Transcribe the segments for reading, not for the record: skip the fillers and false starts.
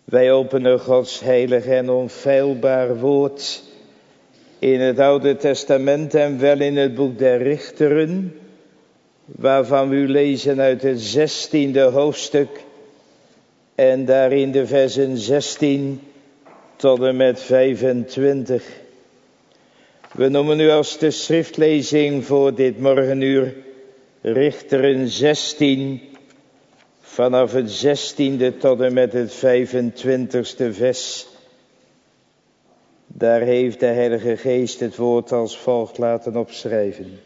Wij openen Gods heilig en onfeilbaar woord in het Oude Testament en wel in het boek der Richteren, waarvan we u lezen uit het 16e hoofdstuk en daarin de versen 16 tot en met 25. We noemen u als de schriftlezing voor dit morgenuur Richteren 16, vanaf het 16e tot en met het 25e vers. Daar heeft de Heilige Geest het woord als volgt laten opschrijven.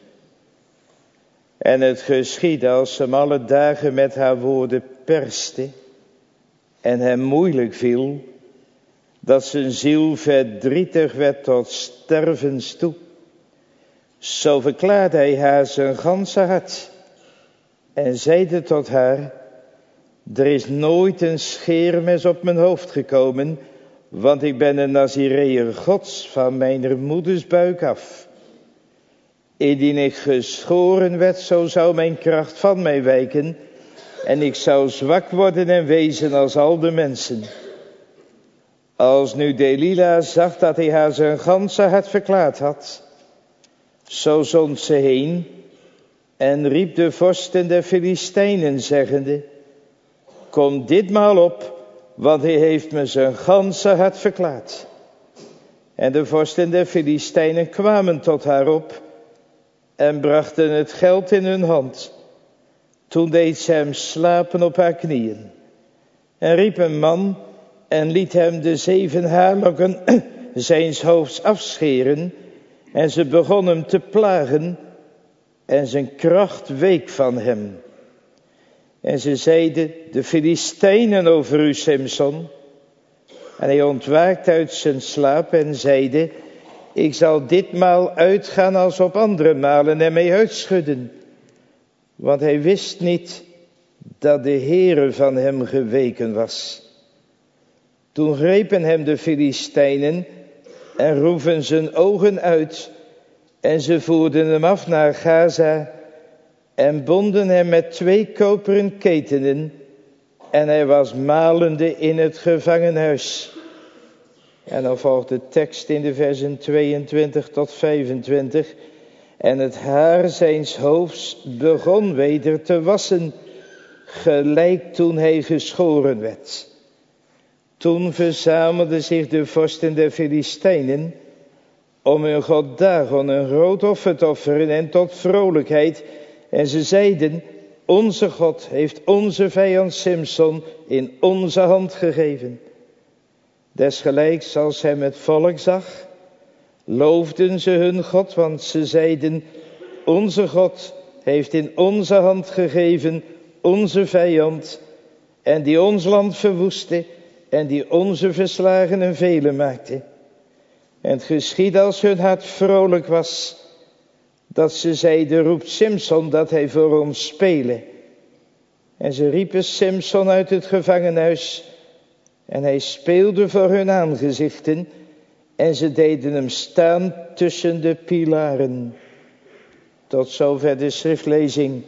En het geschiedde als ze hem alle dagen met haar woorden perste en hem moeilijk viel, dat zijn ziel verdrietig werd tot stervens toe. Zo verklaarde hij haar zijn ganse hart en zeide tot haar: er is nooit een scheermes op mijn hoofd gekomen, want ik ben een Nazireër Gods van mijn moeders buik af. Indien ik geschoren werd, zo zou mijn kracht van mij wijken en ik zou zwak worden en wezen als al de mensen. Als nu Delila zag dat hij haar zijn ganse hart verklaard had, zo zond ze heen en riep de vorsten der Filistijnen, zeggende: kom ditmaal op, want hij heeft me zijn ganse hart verklaard. En de vorsten der Filistijnen kwamen tot haar op en brachten het geld in hun hand. Toen deed ze hem slapen op haar knieën en riep een man en liet hem de 7 haarlokken zijns hoofds afscheren. En ze begon hem te plagen en zijn kracht week van hem. En ze zeiden: de Filistijnen over u, Simson. En hij ontwaakte uit zijn slaap en zeide: ik zal ditmaal uitgaan als op andere malen en mij uitschudden. Want hij wist niet dat de Heere van hem geweken was. Toen grepen hem de Filistijnen en roeven zijn ogen uit. En ze voerden hem af naar Gaza en bonden hem met 2 koperen ketenen. En hij was malende in het gevangenhuis. En dan volgt de tekst in de versen 22 tot 25. En het haar zijns hoofds begon weder te wassen, gelijk toen hij geschoren werd. Toen verzamelden zich de vorsten der Filistijnen om hun god Dagon een groot offer te offeren en tot vrolijkheid. En ze zeiden: onze God heeft onze vijand Simson in onze hand gegeven. Desgelijks als hem het volk zag, loofden ze hun God, want ze zeiden: onze God heeft in onze hand gegeven onze vijand, en die ons land verwoestte, en die onze verslagenen velen maakte. En het geschiedde als hun hart vrolijk was, dat ze zeiden: roept Simson dat hij voor ons spele. En ze riepen Simson uit het gevangenhuis, en hij speelde voor hun aangezichten, en ze deden hem staan tussen de pilaren. Tot zover de schriftlezing.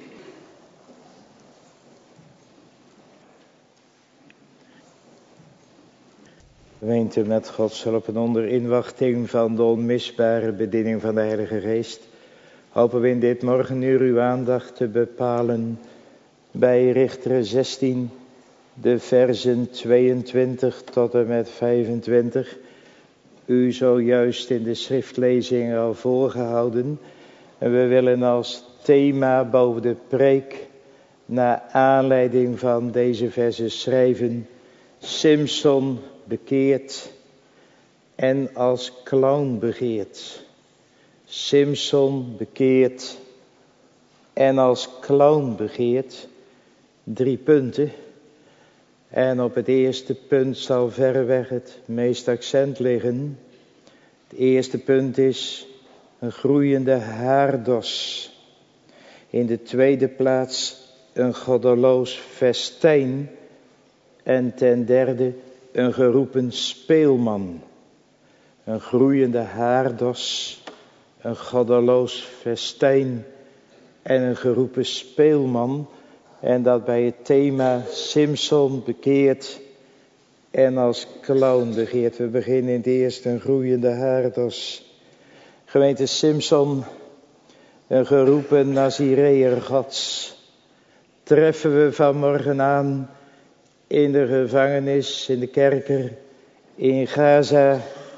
Gemeente, met Gods hulp en onder inwachting van de onmisbare bediening van de Heilige Geest, hopen we in dit morgenuur uw aandacht te bepalen bij Richteren 16, de versen 22 tot en met 25. U zojuist in de schriftlezing al voorgehouden. En we willen als thema boven de preek, naar aanleiding van deze versen schrijven: Simson bekeerd en als clown begeerd. Simson bekeerd en als clown begeerd. 3 punten. En op het eerste punt zal verreweg het meest accent liggen. Het eerste punt is een groeiende haardos. In de tweede plaats een goddeloos festijn. En ten derde een geroepen speelman. Een groeiende haardos, een goddeloos festijn en een geroepen speelman. En dat bij het thema Simson bekeerd en als clown begeert. We beginnen in het eerst een groeiende haardos. Gemeente Simson, een geroepen Nazireër Gods, treffen we vanmorgen aan in de gevangenis, in de kerker, in Gaza,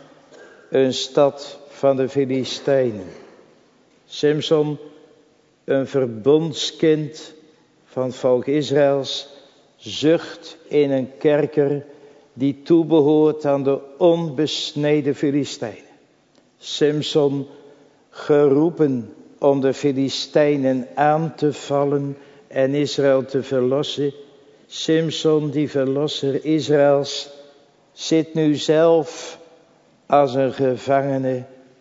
een stad van de Filistijnen. Simson, een verbondskind van het volk Israëls, zucht in een kerker die toebehoort aan de onbesneden Filistijnen. Simson, geroepen om de Filistijnen aan te vallen en Israël te verlossen. Simson, die verlosser Israëls, zit nu zelf als een gevangene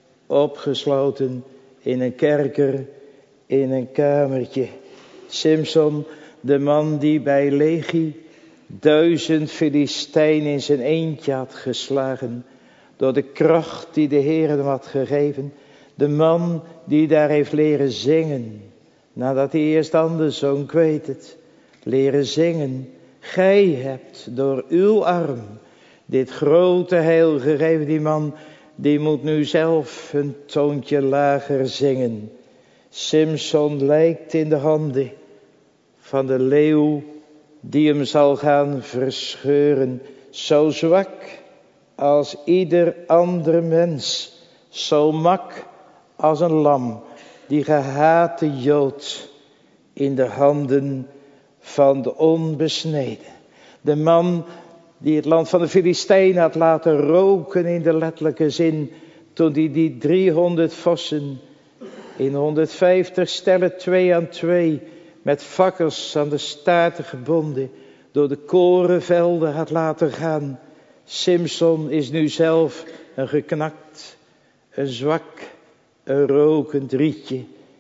opgesloten in een kerker, in een kamertje. Simson, de man die bij legie 1000 Filistijnen in zijn eentje had geslagen, door de kracht die de Heer hem had gegeven. De man die daar heeft leren zingen, nadat hij eerst anders zong, ik weet het, leren zingen. Gij hebt door uw arm dit grote heil gegeven. Die man, die moet nu zelf een toontje lager zingen. Simson lijkt in de handen van de leeuw die hem zal gaan verscheuren. Zo zwak als ieder ander mens, zo mak als een lam, die gehate Jood in de handen van de onbesneden. De man die het land van de Filistijnen had laten roken in de letterlijke zin, toen die 300 vossen in 150 stellen 2 aan 2 met fakkels aan de staarten gebonden door de korenvelden had laten gaan. Simson is nu zelf een geknakt, een zwak, een rokend rietje.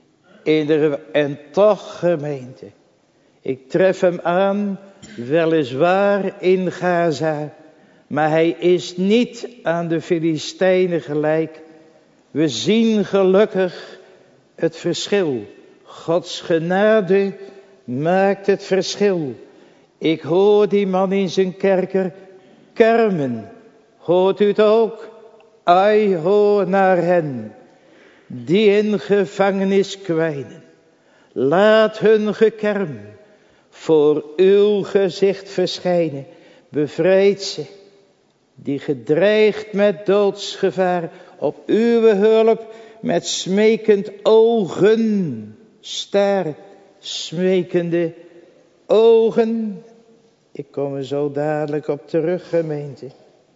En toch, gemeente, ik tref hem aan, weliswaar in Gaza, maar hij is niet aan de Filistijnen gelijk. We zien gelukkig het verschil. Gods genade maakt het verschil. Ik hoor die man in zijn kerker kermen. Hoort u het ook? Ai, hoor naar hen die in gevangenis kwijnen. Laat hun gekerm voor uw gezicht verschijnen. Bevrijd ze, die gedreigd met doodsgevaar op uw hulp met smekend ogen staren. Smekende ogen. Ik kom er zo dadelijk op terug, gemeente.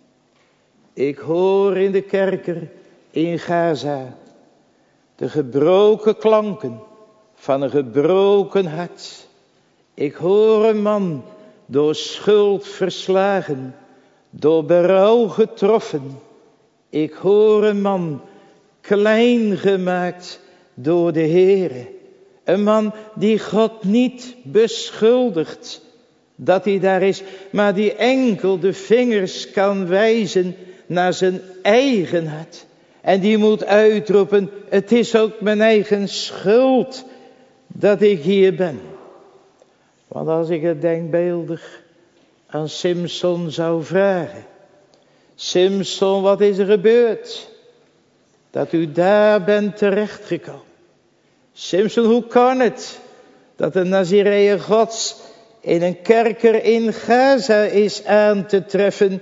Ik hoor in de kerker in Gaza de gebroken klanken van een gebroken hart. Ik hoor een man door schuld verslagen, door berouw getroffen. Ik hoor een man klein gemaakt door de Heere. Een man die God niet beschuldigt dat hij daar is, maar die enkel de vingers kan wijzen naar zijn eigen hart. En die moet uitroepen, het is ook mijn eigen schuld dat ik hier ben. Want als ik het denkbeeldig aan Simson zou vragen. Simson, wat is er gebeurd? Dat u daar bent terechtgekomen. Simson, hoe kan het dat een Nazireër Gods in een kerker in Gaza is aan te treffen?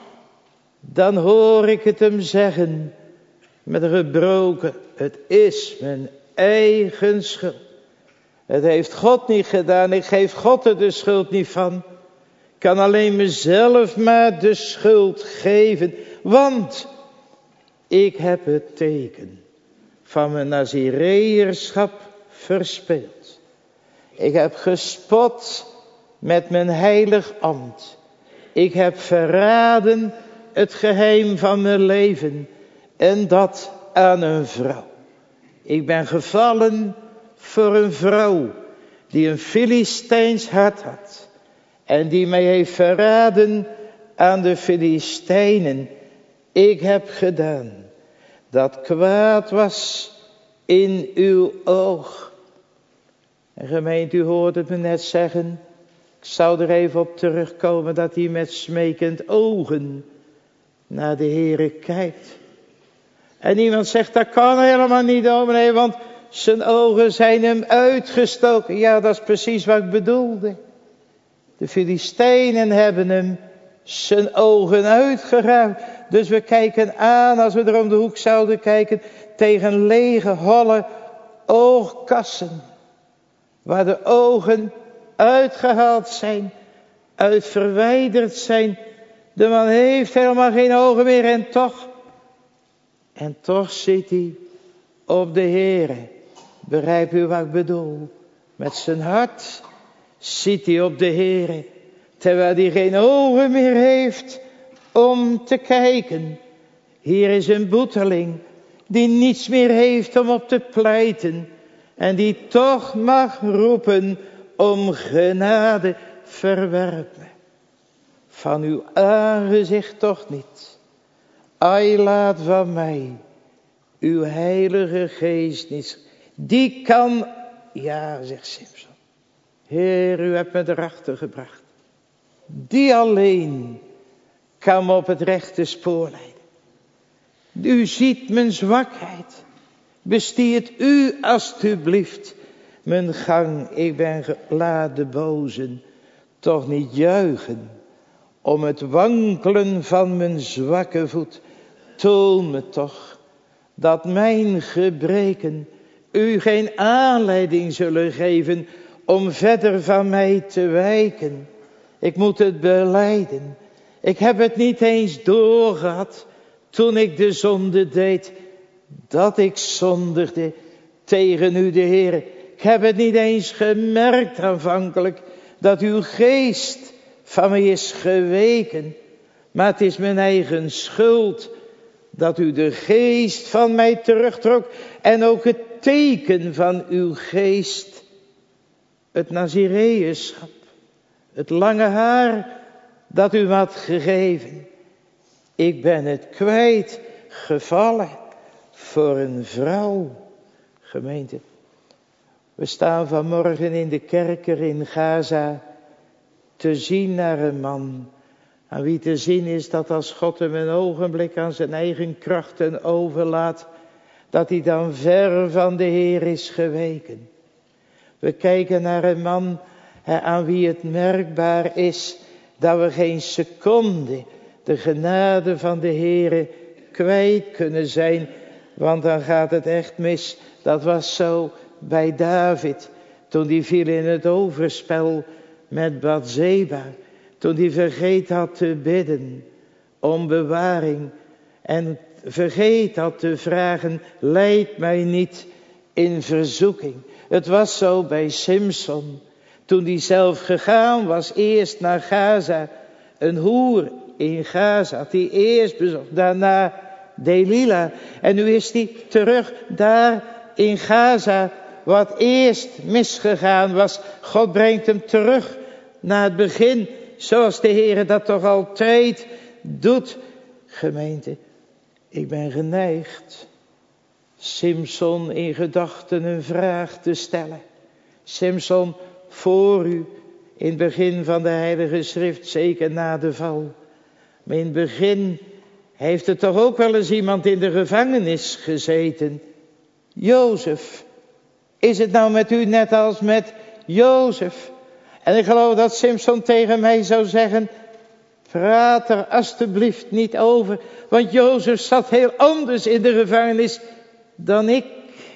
Dan hoor ik het hem zeggen met een gebroken, het is mijn eigen schuld. Het heeft God niet gedaan, ik geef God er de schuld niet van. Ik kan alleen mezelf maar de schuld geven, want ik heb het teken van mijn Nazireërschap verspeeld. Ik heb gespot met mijn heilig ambt. Ik heb verraden het geheim van mijn leven en dat aan een vrouw. Ik ben gevallen voor een vrouw die een Filistijns hart had en die mij heeft verraden aan de Filistijnen. Ik heb gedaan dat kwaad was in uw oog. En gemeente, u hoort het me net zeggen. Ik Ik zou er even op terugkomen dat hij met smekend ogen naar de Heere kijkt. En iemand zegt, dat kan helemaal niet, dominee, want zijn ogen zijn hem uitgestoken. Ja, dat is precies wat ik bedoelde. De Filistijnen hebben hem zijn ogen uitgeruimd. Dus we kijken aan, als we er om de hoek zouden kijken, tegen lege, holle oogkassen. Waar de ogen uitgehaald zijn, uitverwijderd zijn. De man heeft helemaal geen ogen meer en toch zit hij op de Heere. Begrijp u wat ik bedoel? Met zijn hart ziet hij op de Heere. Terwijl hij geen ogen meer heeft om te kijken. Hier is een boeteling die niets meer heeft om op te pleiten. En die toch mag roepen om genade, verwerp me. Van uw aangezicht toch niet. Ai, laat van mij uw heilige geest niet. Die kan, ja, zegt Simson. Heer, u hebt me erachter gebracht. Die alleen kan me op het rechte spoor leiden. U ziet mijn zwakheid. Bestiert u alstublieft mijn gang. Ik ben laat de bozen toch niet juichen om het wankelen van mijn zwakke voet. Toon me toch dat mijn gebreken u geen aanleiding zullen geven om verder van mij te wijken. Ik moet het belijden. Ik heb het niet eens doorgehad toen ik de zonde deed, dat ik zondigde tegen u de Heer. Ik heb het niet eens gemerkt aanvankelijk dat uw geest van mij is geweken. Maar het is mijn eigen schuld dat u de geest van mij terugtrok. En ook het teken van uw geest, het Nazireënschap, het lange haar dat u me had gegeven. Ik ben het kwijt gevallen voor een vrouw. Gemeente, we staan vanmorgen in de kerker in Gaza te zien naar een man. Aan wie te zien is dat als God hem een ogenblik aan zijn eigen krachten overlaat, dat hij dan ver van de Heer is geweken. We kijken naar een man aan wie het merkbaar is dat we geen seconde de genade van de Heere kwijt kunnen zijn. Want dan gaat het echt mis. Dat was zo bij David. Toen die viel in het overspel met Bathseba. Toen die vergeet had te bidden om bewaring. En vergeet had te vragen, leid mij niet in verzoeking. Het was zo bij Simson. Toen die zelf gegaan was eerst naar Gaza. Een hoer in Gaza had hij eerst bezocht. Daarna Delila. En nu is hij terug daar in Gaza. Wat eerst misgegaan was. God brengt hem terug naar het begin. Zoals de Heer dat toch altijd doet. Gemeente, ik ben geneigd Simson in gedachten een vraag te stellen. Simson, voor u, in het begin van de Heilige Schrift, zeker na de val. Maar in het begin heeft er toch ook wel eens iemand in de gevangenis gezeten. Jozef, is het nou met u net als met Jozef? En ik geloof dat Simson tegen mij zou zeggen, praat er alstublieft niet over, want Jozef zat heel anders in de gevangenis dan ik.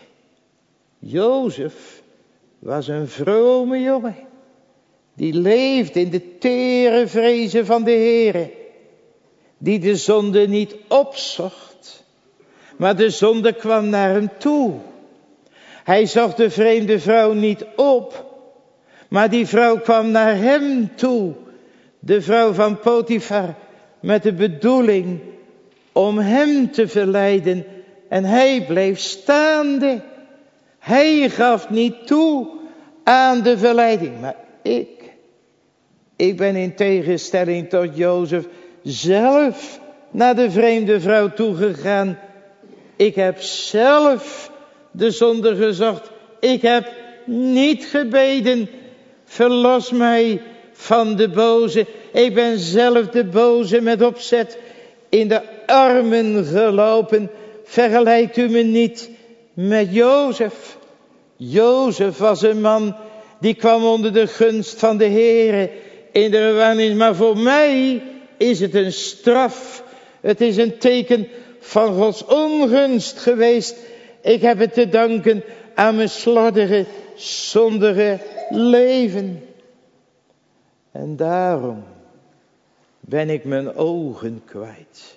Jozef was een vrome jongen, die leefde in de tere vrezen van de Heere, die de zonde niet opzocht, maar de zonde kwam naar hem toe. Hij zocht de vreemde vrouw niet op, maar die vrouw kwam naar hem toe. De vrouw van Potifar, met de bedoeling om hem te verleiden. En hij bleef staande. Hij gaf niet toe aan de verleiding. Maar ik ben in tegenstelling tot Jozef zelf naar de vreemde vrouw toegegaan. Ik heb zelf de zonde gezocht. Ik heb niet gebeden, verlos mij van de boze. Ik ben zelf de boze met opzet in de armen gelopen. Vergelijkt u me niet met Jozef. Jozef was een man die kwam onder de gunst van de Heere in de gevangenis. Maar voor mij is het een straf. Het is een teken van Gods ongunst geweest. Ik heb het te danken aan mijn slordige, zondige leven. En daarom ben ik mijn ogen kwijt.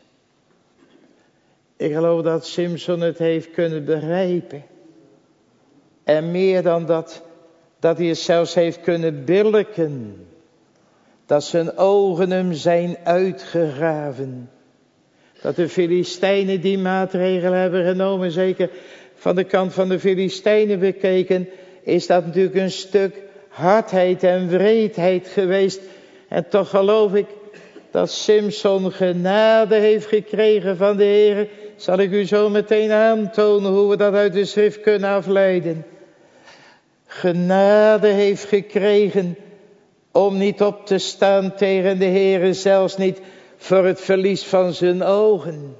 Ik geloof dat Simson het heeft kunnen begrijpen. En meer dan dat hij het zelfs heeft kunnen billijken. Dat zijn ogen hem zijn uitgegraven. Dat de Filistijnen die maatregelen hebben genomen, zeker van de kant van de Filistijnen bekeken, is dat natuurlijk een stuk hardheid en wreedheid geweest. En toch geloof ik dat Simson genade heeft gekregen van de Heer. Zal ik u zo meteen aantonen hoe we dat uit de schrift kunnen afleiden. Genade heeft gekregen om niet op te staan tegen de Heer, zelfs niet voor het verlies van zijn ogen.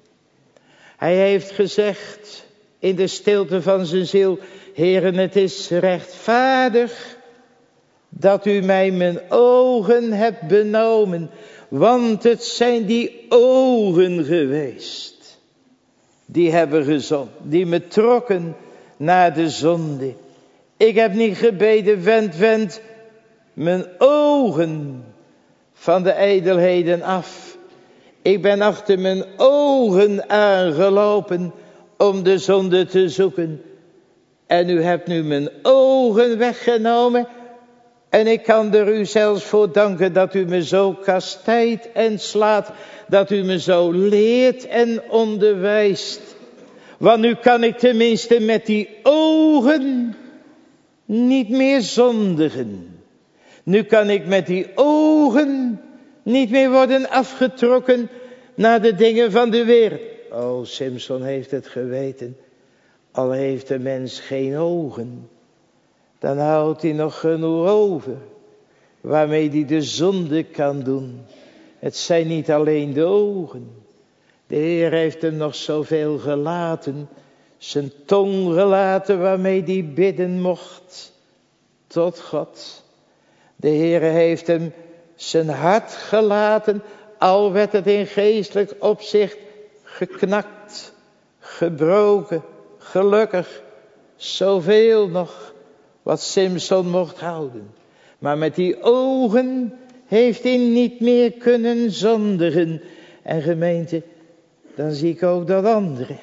Hij heeft gezegd in de stilte van zijn ziel: Heeren, het is rechtvaardig dat u mij mijn ogen hebt benomen, want het zijn die ogen geweest die hebben gezonden, die me trokken naar de zonde. Ik heb niet gebeden, wend mijn ogen van de ijdelheden af. Ik ben achter mijn ogen aangelopen om de zonde te zoeken. En u hebt nu mijn ogen weggenomen. En ik kan er u zelfs voor danken dat u me zo kastijdt en slaat. Dat u me zo leert en onderwijst. Want nu kan ik tenminste met die ogen niet meer zondigen. Nu kan ik met die ogen niet meer worden afgetrokken naar de dingen van de wereld. Oh, Simson heeft het geweten. Al heeft de mens geen ogen, dan houdt hij nog genoeg over waarmee hij de zonde kan doen. Het zijn niet alleen de ogen. De Heer heeft hem nog zoveel gelaten. Zijn tong gelaten waarmee hij bidden mocht tot God. De Heer heeft hem zijn hart gelaten, al werd het in geestelijk opzicht geknakt, gebroken, gelukkig. Zoveel nog wat Simson mocht houden. Maar met die ogen heeft hij niet meer kunnen zondigen. En gemeente, dan zie ik ook dat andere.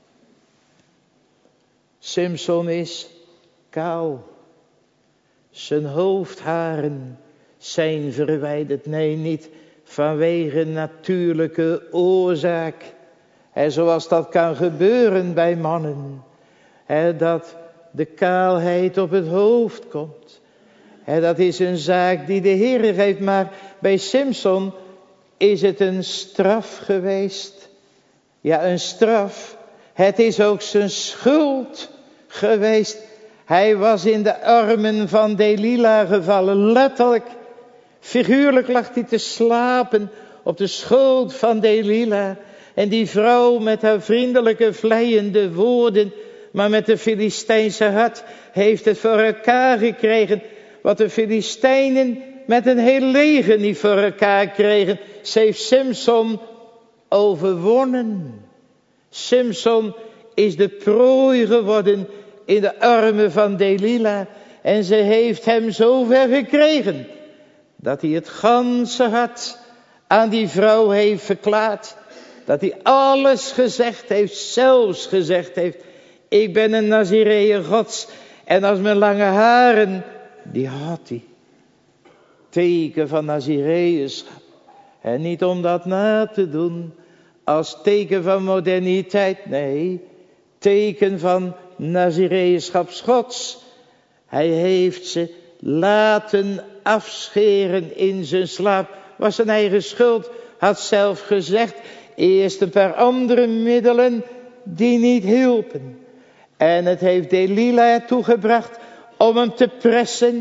Simson is kaal. Zijn hoofdharen zijn verwijderd. Nee, niet vanwege natuurlijke oorzaak. Zoals dat kan gebeuren bij mannen. Dat de kaalheid op het hoofd komt. Dat is een zaak die de Heer geeft. Maar bij Simson is het een straf geweest. Ja, een straf. Het is ook zijn schuld geweest. Hij was in de armen van Delila gevallen. Letterlijk, figuurlijk lag hij te slapen op de schoot van Delila. En die vrouw met haar vriendelijke vleiende woorden, maar met de Filistijnse hart, heeft het voor elkaar gekregen. Wat de Filistijnen met een heel leger niet voor elkaar kregen. Ze heeft Simson overwonnen. Simson is de prooi geworden in de armen van Delila. En ze heeft hem zover gekregen dat hij het ganse hart aan die vrouw heeft verklaard. Dat hij alles gezegd heeft, zelfs gezegd heeft: ik ben een Nazireër Gods. En als mijn lange haren, die had hij. Teken van Nazireërschap. En niet om dat na te doen als teken van moderniteit. Nee, teken van Nazireërschap Gods. Hij heeft ze laten afscheren in zijn slaap. Was zijn eigen schuld, had zelf gezegd. Eerst een paar andere middelen die niet hielpen. En het heeft Delila ertoe gebracht om hem te pressen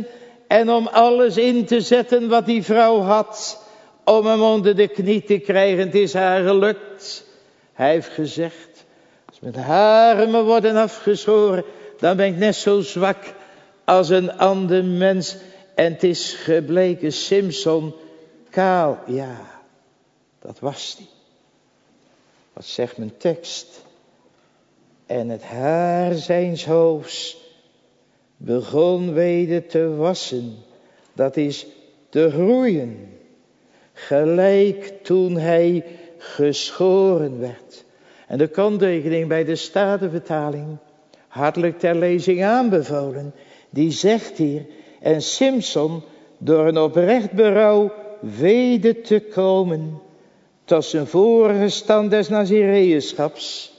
En om alles in te zetten wat die vrouw had. Om hem onder de knie te krijgen. Het is haar gelukt. Hij heeft gezegd. Als mijn haren me worden afgeschoren. Dan ben ik net zo zwak als een ander mens. En het is gebleken, Simson kaal. Ja, dat was die. Wat zegt mijn tekst? En het haar zijns hoofds begon weder te wassen. Dat is te groeien. Gelijk toen hij geschoren werd. En de kanttekening bij de Statenvertaling, hartelijk ter lezing aanbevolen, die zegt hier, en Simson door een oprecht berouw weder te komen tot zijn vorige stand des Nazireënschaps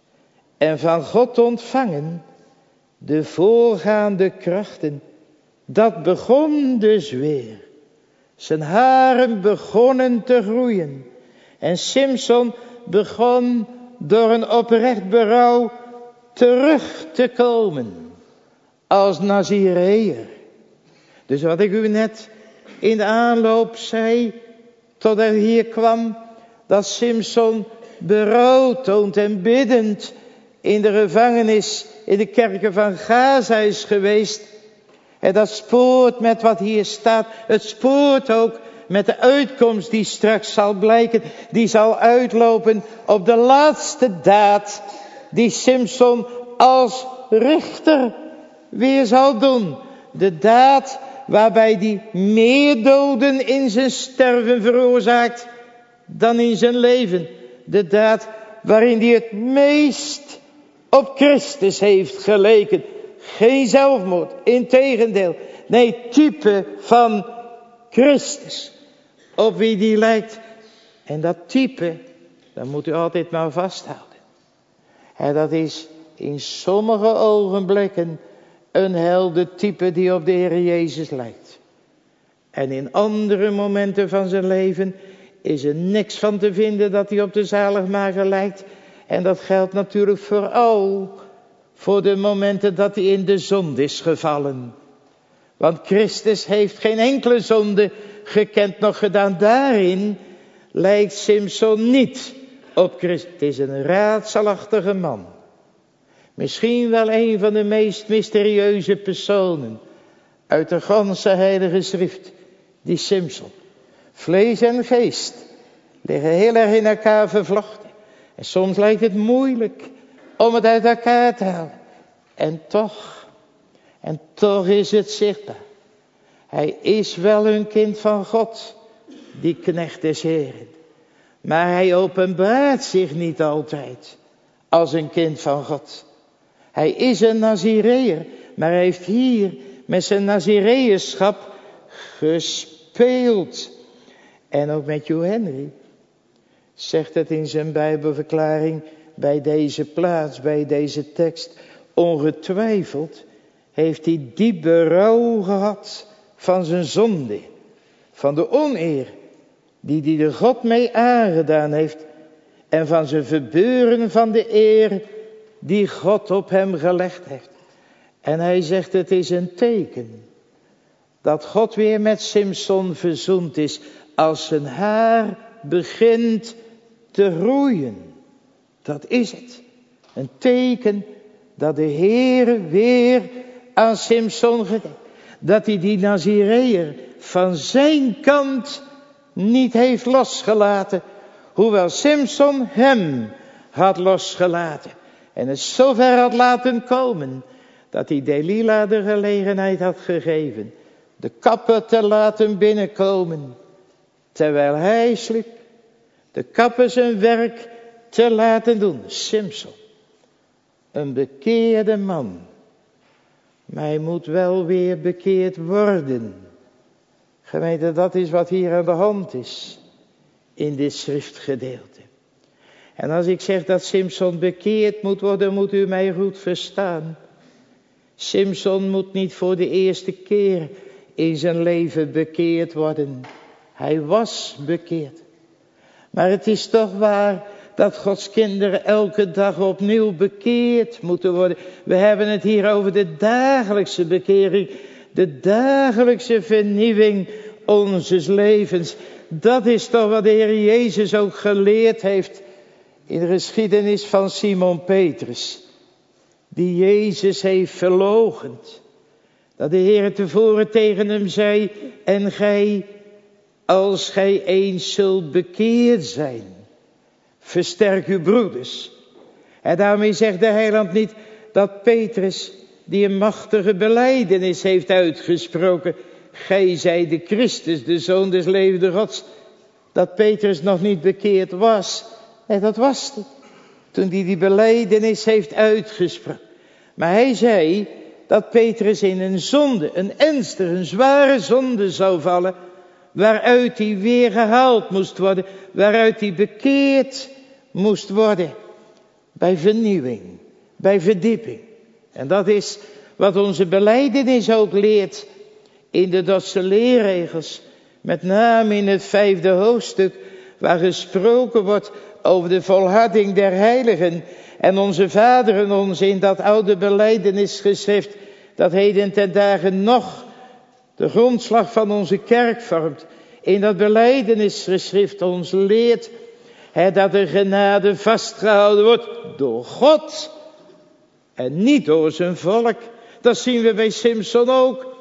en van God ontvangen de voorgaande krachten. Dat begon dus weer. Zijn haren begonnen te groeien. En Simson begon door een oprecht berouw terug te komen als Nazireër. Dus wat ik u net in de aanloop zei, tot hij hier kwam, dat Simson berouw toont en biddend in de gevangenis in de kerken van Gaza is geweest. En dat spoort met wat hier staat. Het spoort ook met de uitkomst die straks zal blijken. Die zal uitlopen op de laatste daad die Simson als richter weer zal doen. De daad waarbij hij meer doden in zijn sterven veroorzaakt dan in zijn leven. De daad waarin hij het meest op Christus heeft geleken. Geen zelfmoord, integendeel. Nee, type van Christus. Op wie die lijkt. En dat type, dat moet u altijd maar vasthouden. En dat is in sommige ogenblikken een heldentype die op de Heer Jezus lijkt. En in andere momenten van zijn leven is er niks van te vinden dat hij op de zaligmaker lijkt. En dat geldt natuurlijk vooral voor de momenten dat hij in de zonde is gevallen. Want Christus heeft geen enkele zonde gekend nog gedaan. Daarin lijkt Simson niet op Christus. Het is een raadselachtige man. Misschien wel een van de meest mysterieuze personen uit de ganse heilige schrift. Die Simson. Vlees en geest liggen heel erg in elkaar vervlochten. En soms lijkt het moeilijk om het uit elkaar te halen. En toch is het zichtbaar. Hij is wel een kind van God, die knecht des Heren. Maar hij openbaart zich niet altijd als een kind van God. Hij is een Nazireër, maar hij heeft hier met zijn Nazireërschap gespeeld. En ook met Hugh Henry zegt het in zijn Bijbelverklaring bij deze plaats, bij deze tekst. Ongetwijfeld heeft hij diep berouw gehad van zijn zonde, van de oneer die hij de God mee aangedaan heeft en van zijn verbeuren van de eer die God op hem gelegd heeft. En hij zegt, het is een teken dat God weer met Simson verzoend is als zijn haar begint te groeien. Dat is het. Een teken dat de Heere weer aan Simson gedenkt. Dat hij die Nazireër van zijn kant niet heeft losgelaten. Hoewel Simson hem had losgelaten. En het zover had laten komen. Dat hij Delila de gelegenheid had gegeven. De kapper te laten binnenkomen. Terwijl hij sliep. De kapper zijn werk te laten doen. Simson. Een bekeerde man. Maar hij moet wel weer bekeerd worden. Gemeente, dat is wat hier aan de hand is. In dit schriftgedeelte. En als ik zeg dat Simson bekeerd moet worden, moet u mij goed verstaan. Simson moet niet voor de eerste keer in zijn leven bekeerd worden. Hij was bekeerd. Maar het is toch waar dat Gods kinderen elke dag opnieuw bekeerd moeten worden. We hebben het hier over de dagelijkse bekering. De dagelijkse vernieuwing onzes levens. Dat is toch wat de Heer Jezus ook geleerd heeft in de geschiedenis van Simon Petrus. Die Jezus heeft verloochend. Dat de Heer tevoren tegen hem zei, en gij, als gij eens zult bekeerd zijn, versterk uw broeders. En daarmee zegt de heiland niet dat Petrus, die een machtige belijdenis heeft uitgesproken, gij zijt de Christus, de Zoon des levenden Gods, dat Petrus nog niet bekeerd was. Nee, dat was hij. Toen hij die belijdenis heeft uitgesproken. Maar hij zei dat Petrus in een zonde, een ernstige, een zware zonde zou vallen, waaruit hij weer gehaald moest worden, waaruit hij bekeerd moest worden. Bij vernieuwing, bij verdieping. En dat is wat onze belijdenis ook leert in de Dordtse leerregels. Met name in het 5e hoofdstuk, waar gesproken wordt over de volharding der heiligen. En onze vaderen ons in dat oude belijdenisgeschrift, dat heden ten dagen nog de grondslag van onze kerk vormt. In dat belijdenisgeschrift ons leert dat de genade vastgehouden wordt door God en niet door zijn volk. Dat zien we bij Simson ook.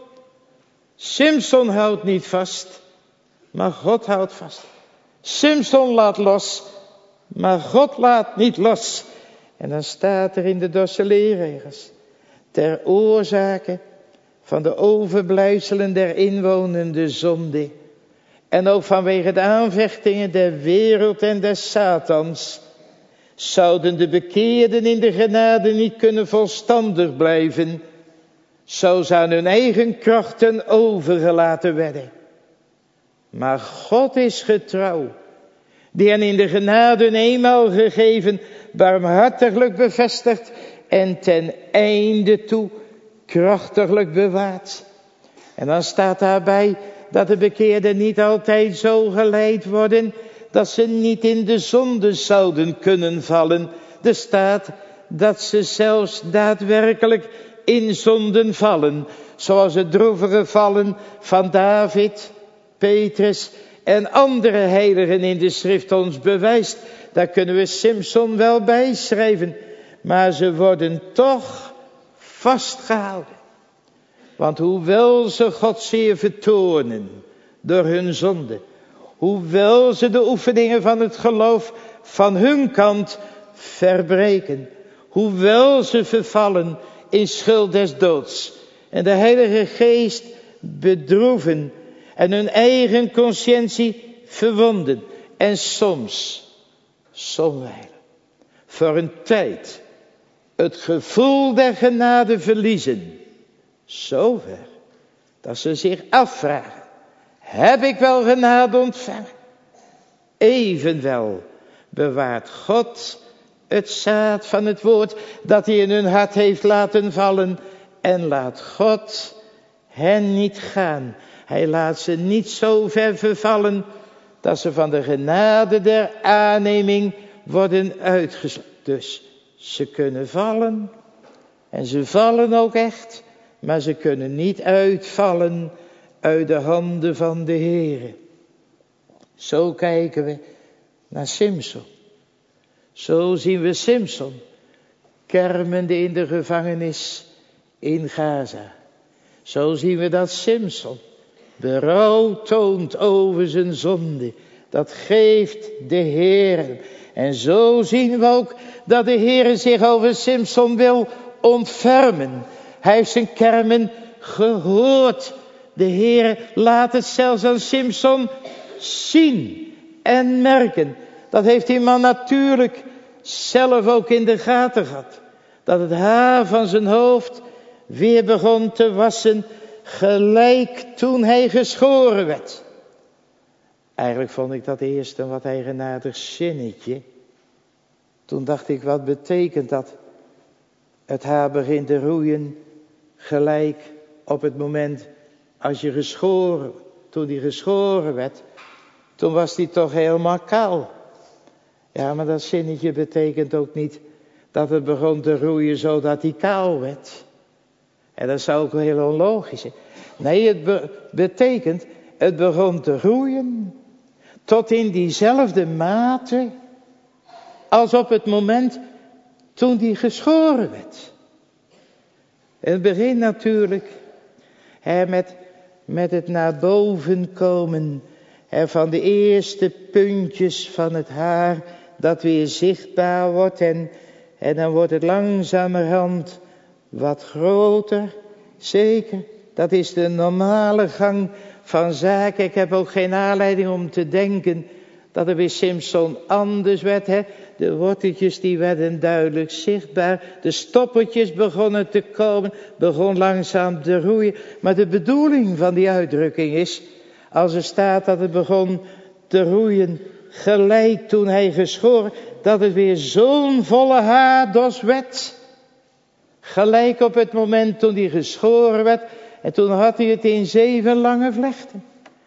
Simson houdt niet vast, maar God houdt vast. Simson laat los, maar God laat niet los. En dan staat er in de Dordtse leerregels: ter oorzake van de overblijfselen der inwonende zonde, en ook vanwege de aanvechtingen der wereld en des Satans, zouden de bekeerden in de genade niet kunnen volstandig blijven, zo ze aan hun eigen krachten overgelaten werden. Maar God is getrouw, die hen in de genade eenmaal gegeven, barmhartiglijk bevestigd en ten einde toe krachtiglijk bewaard. En dan staat daarbij dat de bekeerden niet altijd zo geleid worden dat ze niet in de zonde zouden kunnen vallen. Er staat dat ze zelfs daadwerkelijk in zonden vallen, zoals het droevige vallen van David, Petrus en andere heiligen in de schrift ons bewijst. Daar kunnen we Simson wel bijschrijven, maar ze worden toch vastgehouden. Want hoewel ze God zeer vertoornen door hun zonde, hoewel ze de oefeningen van het geloof van hun kant verbreken, hoewel ze vervallen in schuld des doods en de Heilige Geest bedroeven en hun eigen conscientie verwonden en soms, somwijlen, voor een tijd het gevoel der genade verliezen, zover dat ze zich afvragen: heb ik wel genade ontvangen? Evenwel bewaart God het zaad van het woord dat hij in hun hart heeft laten vallen, en laat God hen niet gaan. Hij laat ze niet zo ver vervallen dat ze van de genade der aanneming worden uitgesloten. Dus ze kunnen vallen, en ze vallen ook echt, maar ze kunnen niet uitvallen uit de handen van de Heere. Zo kijken we naar Simson. Zo zien we Simson kermende in de gevangenis in Gaza. Zo zien we dat Simson berouw toont over zijn zonde. Dat geeft de Heere. En zo zien we ook dat de Heere zich over Simson wil ontfermen. Hij heeft zijn kermen gehoord. De Heere laat het zelfs aan Simson zien en merken. Dat heeft die man natuurlijk zelf ook in de gaten gehad. Dat het haar van zijn hoofd weer begon te wassen, gelijk toen hij geschoren werd. Eigenlijk vond ik dat eerst een wat eigenaardig zinnetje. Toen dacht ik, wat betekent dat? Het haar begint te roeien gelijk op het moment als je geschoren, toen hij geschoren werd, toen was hij toch helemaal kaal. Ja, maar dat zinnetje betekent ook niet dat het begon te roeien zodat hij kaal werd. En dat zou ook heel onlogisch zijn. Nee, het betekent, het begon te groeien. Tot in diezelfde mate als op het moment toen die geschoren werd. In het begin natuurlijk met het naar boven komen van de eerste puntjes van het haar dat weer zichtbaar wordt. En dan wordt het langzamerhand wat groter. Zeker, dat is de normale gang van zaken. Ik heb ook geen aanleiding om te denken dat het bij Simson anders werd. De worteltjes die werden duidelijk zichtbaar. De stoppertjes begonnen te komen. Begon langzaam te roeien. Maar de bedoeling van die uitdrukking is, als er staat dat het begon te roeien gelijk toen hij geschoren, dat het weer zo'n volle haardos werd. Gelijk op het moment toen hij geschoren werd. En toen had hij het in 7 lange vlechten.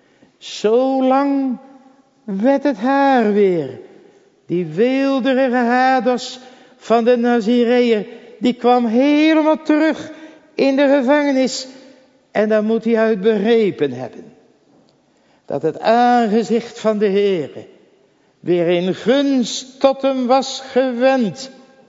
Zo lang werd het haar weer. Die weelderige haardos van de Nazireër, die kwam helemaal terug in de gevangenis. En daar moet hij uit begrepen hebben. Dat het aangezicht van de Heere weer in gunst tot hem was gewend.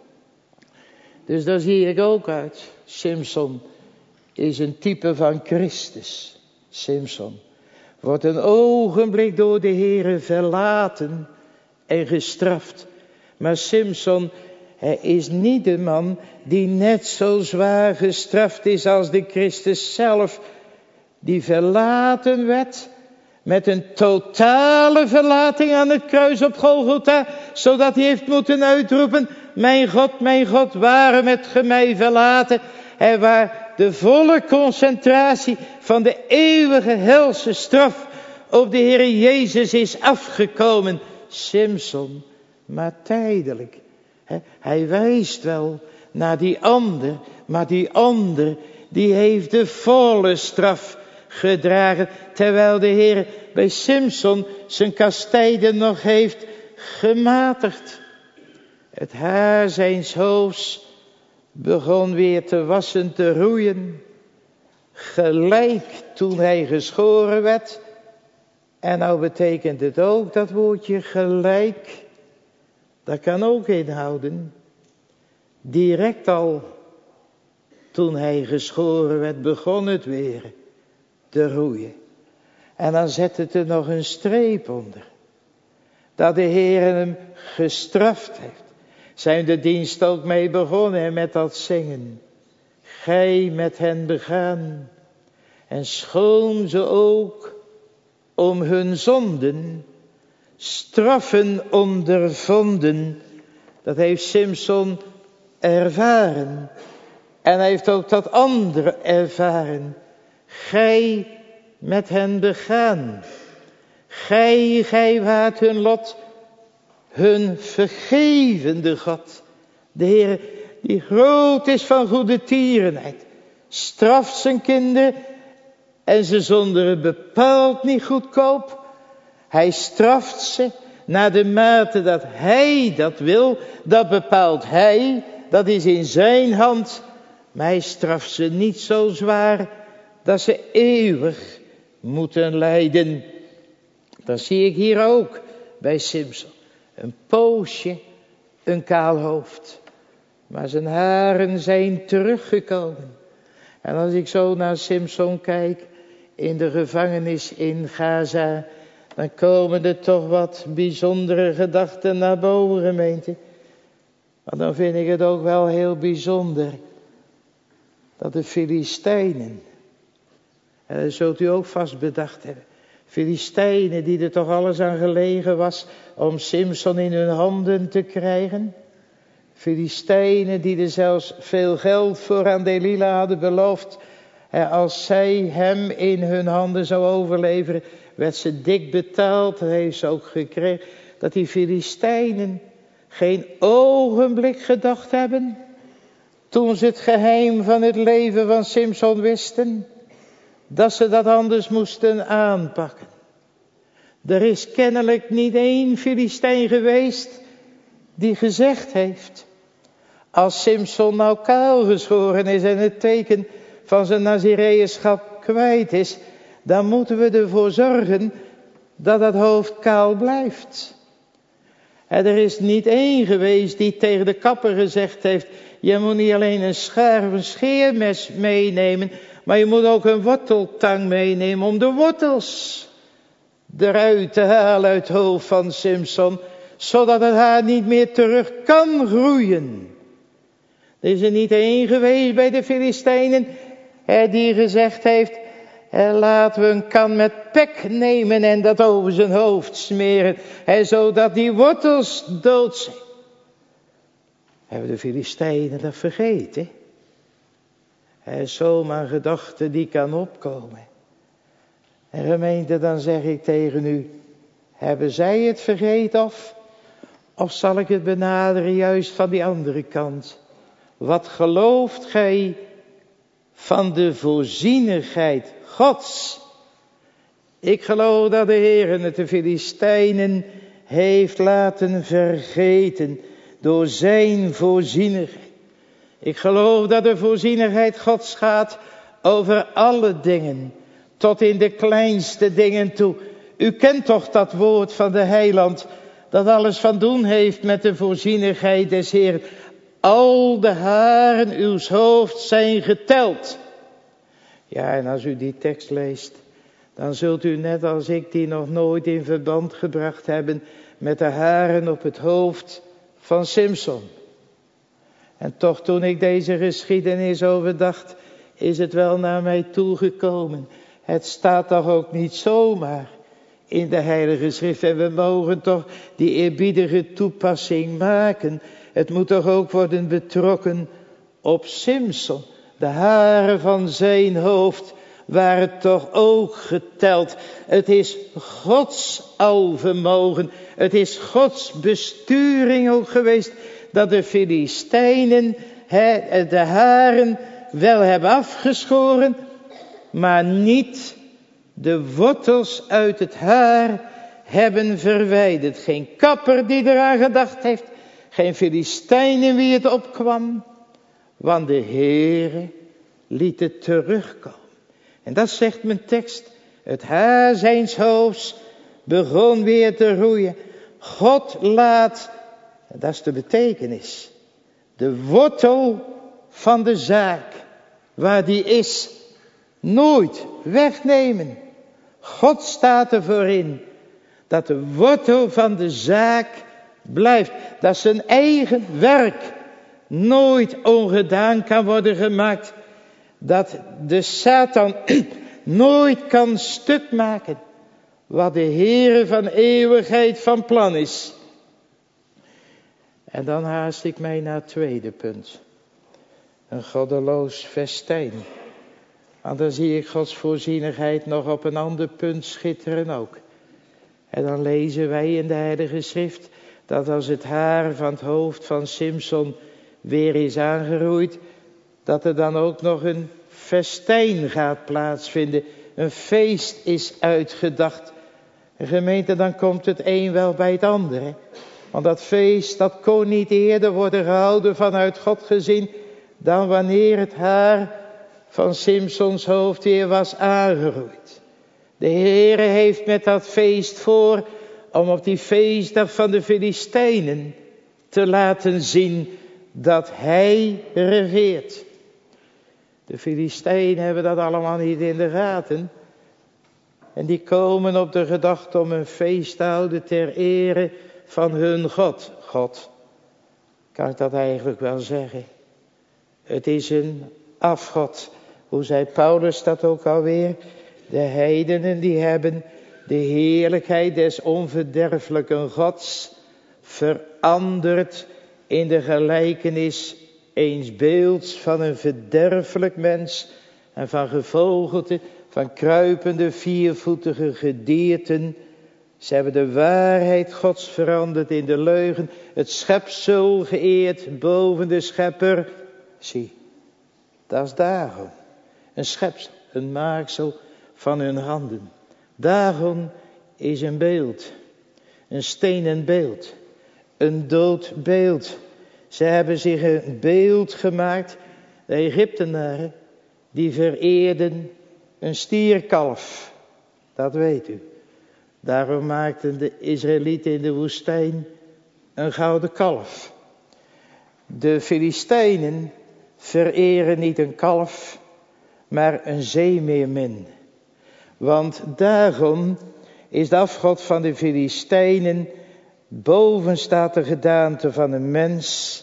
Dus daar zie ik ook uit. Simson is een type van Christus. Simson wordt een ogenblik door de Heere verlaten en gestraft. Maar Simson, hij is niet de man die net zo zwaar gestraft is als de Christus zelf. Die verlaten werd met een totale verlating aan het kruis op Golgotha. Zodat hij heeft moeten uitroepen, mijn God, waarom hebt ge mij verlaten? En waar de volle concentratie van de eeuwige helse straf op de Heer Jezus is afgekomen. Simson, maar tijdelijk. Hij wijst wel naar die ander, maar die ander die heeft de volle straf gedragen. Terwijl de Heer bij Simson zijn kastijden nog heeft gematigd. Het haar zijns hoofds begon weer te wassen, te roeien. Gelijk toen hij geschoren werd. En nou betekent het ook, dat woordje gelijk. Dat kan ook inhouden. Direct al toen hij geschoren werd, begon het weer te roeien. En dan zet het er nog een streep onder. Dat de Heer hem gestraft heeft. Zijn de dienst ook mee begonnen met dat zingen. Gij met hen begaan. En schoon ze ook om hun zonden straffen ondervonden. Dat heeft Simson ervaren. En hij heeft ook dat andere ervaren. Gij met hen begaan. Gij waart hun lot, hun vergevende God. De Heer die groot is van goede tierenheid, straft zijn kinderen en ze zonderen bepaald niet goedkoop. Hij straft ze naar de mate dat hij dat wil, dat bepaalt hij, dat is in zijn hand. Maar hij straft ze niet zo zwaar dat ze eeuwig moeten lijden. Dat zie ik hier ook bij Simson. Een poosje, een kaal hoofd. Maar zijn haren zijn teruggekomen. En als ik zo naar Simson kijk in de gevangenis in Gaza, dan komen er toch wat bijzondere gedachten naar boven, gemeente. Maar dan vind ik het ook wel heel bijzonder dat de Filistijnen, en dat zult u ook vast bedacht hebben, Filistijnen die er toch alles aan gelegen was om Simson in hun handen te krijgen. Filistijnen die er zelfs veel geld voor aan Delila hadden beloofd. En als zij hem in hun handen zou overleveren, werd ze dik betaald. Dat heeft ze ook gekregen. Dat die Filistijnen geen ogenblik gedacht hebben, toen ze het geheim van het leven van Simson wisten, dat ze dat anders moesten aanpakken. Er is kennelijk niet één Filistijn geweest die gezegd heeft, als Simson nou kaal geschoren is en het teken van zijn Nazireërschap kwijt is, dan moeten we ervoor zorgen dat het hoofd kaal blijft. En er is niet één geweest die tegen de kapper gezegd heeft, je moet niet alleen een schaar of een scheermes meenemen, maar je moet ook een worteltang meenemen om de wortels eruit te halen uit het hoofd van Simson, zodat het haar niet meer terug kan groeien. Er is er niet één geweest bij de Filistijnen die gezegd heeft, laten we een kan met pek nemen en dat over zijn hoofd smeren, zodat die wortels dood zijn. Hebben de Filistijnen dat vergeten? Zomaar een gedachte die kan opkomen. En gemeente, dan zeg ik tegen u, hebben zij het vergeten of zal ik het benaderen juist van die andere kant? Wat gelooft gij van de voorzienigheid Gods? Ik geloof dat de Heer het de Filistijnen heeft laten vergeten door zijn voorzienigheid. Ik geloof dat de voorzienigheid Gods gaat over alle dingen, tot in de kleinste dingen toe. U kent toch dat woord van de heiland, dat alles van doen heeft met de voorzienigheid des Heeren. Al de haren uws hoofds zijn geteld. Ja, en als u die tekst leest, dan zult u net als ik die nog nooit in verband gebracht hebben met de haren op het hoofd van Simson. En toch, toen ik deze geschiedenis overdacht, is het wel naar mij toegekomen. Het staat toch ook niet zomaar in de Heilige Schrift. En we mogen toch die eerbiedige toepassing maken. Het moet toch ook worden betrokken op Simson. De haren van zijn hoofd waren toch ook geteld. Het is Gods alvermogen. Het is Gods besturing ook geweest dat de Filistijnen de haren wel hebben afgeschoren, maar niet de wortels uit het haar hebben verwijderd. Geen kapper die eraan gedacht heeft, geen Filistijnen wie het opkwam, want de Heere liet het terugkomen. En dat zegt mijn tekst, het haar zijns hoofds begon weer te roeien. God laat, dat is de betekenis, de wortel van de zaak, waar die is, nooit wegnemen. God staat ervoor in dat de wortel van de zaak blijft. Dat zijn eigen werk nooit ongedaan kan worden gemaakt. Dat de Satan nooit kan stuk maken wat de Heere van eeuwigheid van plan is. En dan haast ik mij naar het tweede punt. Een goddeloos festijn. Want dan zie ik Gods voorzienigheid nog op een ander punt schitteren ook. En dan lezen wij in de Heilige Schrift dat als het haar van het hoofd van Simson weer is aangeroeid, dat er dan ook nog een festijn gaat plaatsvinden. Een feest is uitgedacht. En gemeente, dan komt het een wel bij het andere. Want dat feest, dat kon niet eerder worden gehouden vanuit God gezien, dan wanneer het haar van Simsons hoofd weer was aangeroeid. De Heere heeft met dat feest voor om op die feestdag van de Filistijnen te laten zien dat hij regeert. De Filistijnen hebben dat allemaal niet in de gaten. En die komen op de gedachte om een feest te houden ter ere van hun God. God, kan ik dat eigenlijk wel zeggen? Het is een afgod. Hoe zei Paulus dat ook alweer? De heidenen die hebben de heerlijkheid des onverderfelijken Gods veranderd in de gelijkenis eens beelds van een verderfelijk mens en van gevogelte, van kruipende viervoetige gedierten. Ze hebben de waarheid Gods veranderd in de leugen, het schepsel geëerd boven de schepper. Zie, dat is Dagon. Een schepsel, een maaksel van hun handen. Dagon is een beeld, een stenen beeld, een dood beeld. Ze hebben zich een beeld gemaakt, de Egyptenaren, die vereerden een stierkalf, dat weet u. Daarom maakten de Israëlieten in de woestijn een gouden kalf. De Filistijnen vereren niet een kalf, maar een zeemeermin. Want Dagon is de afgod van de Filistijnen. Boven staat de gedaante van een mens